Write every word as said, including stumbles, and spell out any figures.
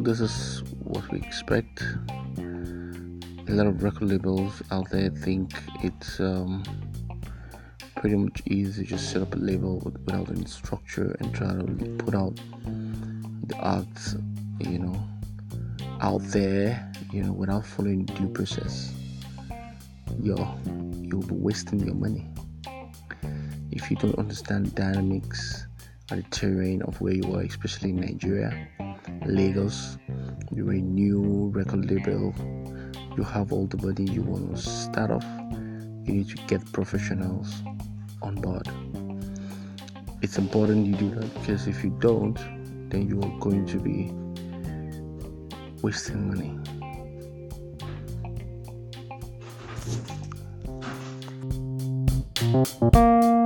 this is what we expect. A lot of record labels out there think it's um, pretty much easy to just set up a label with, without any structure and try to put out the acts, you know, out there, you know, without following due process. Yo, you'll be wasting your money if you don't understand the dynamics and the terrain of where you are, especially in Nigeria, Lagos. You're a new record label. You have all the money you want to start off. You need to get professionals on board. It's important you do that, because if you don't, then you are going to be wasting money. Thank you.